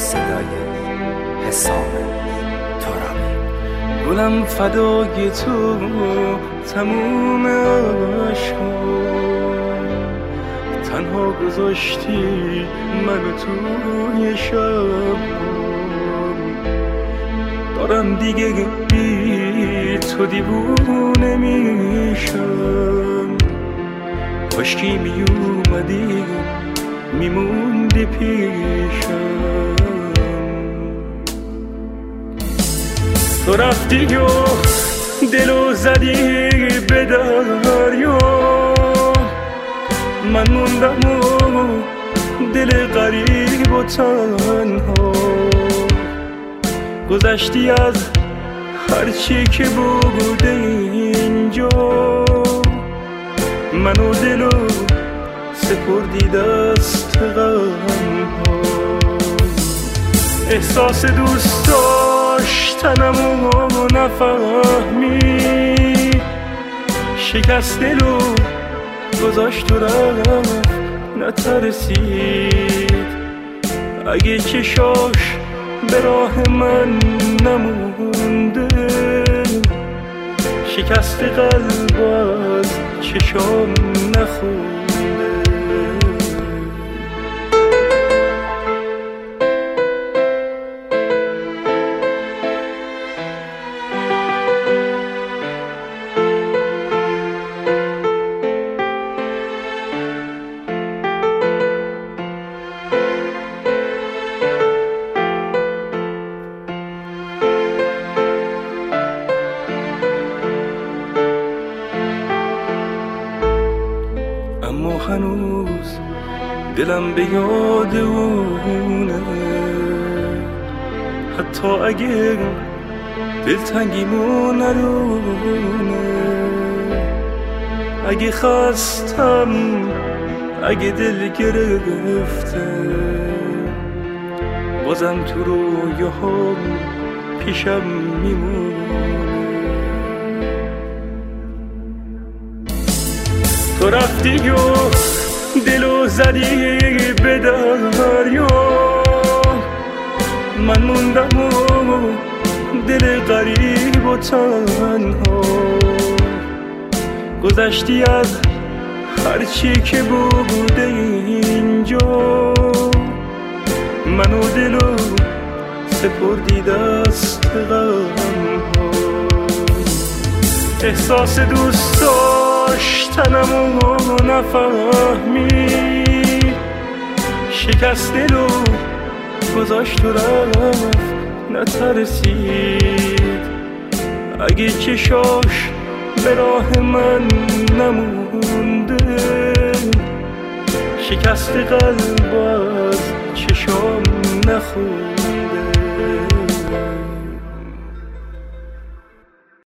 صدای حسام ترابی. گلم فدای تو تموم عشقم، تنها گذاشتی منو توی شب. دارم دیگه بی تو دیوونه میشم، کاشکی می اومدی میموندی پیشم. تو رفتی و دلو زدی به دریا، من موندم و دل غریب و تنها. گذشتی از هرچی که بوده اینجا، منو دلو سپردی دست غمها. احساس دوست داشتنمو نفهمی، شکست دلو گذاشت و رفت نترسید. اگه چشاش به راه من نمونده، شکست قلب از چشام نخونده. اما هنوز دلم به یاد اونه، حتی اگه دلتنگیمو ندونه. اگه خستم، اگه دل گرفته، بازم تو رویاهام پیشم میمونه. تو رفتی و دلو زدی به دریا، من موندم و دل غریب و تنها. گذشتی از هرچی که بوده اینجا، منو دلو سپردی دست غمها. احساس دوست داشتنمو نفهمی، شکست دلو گذاشت و رفت نترسید. اگه چشاش به راه من نمونده، شکست قلب از چشام نخونده.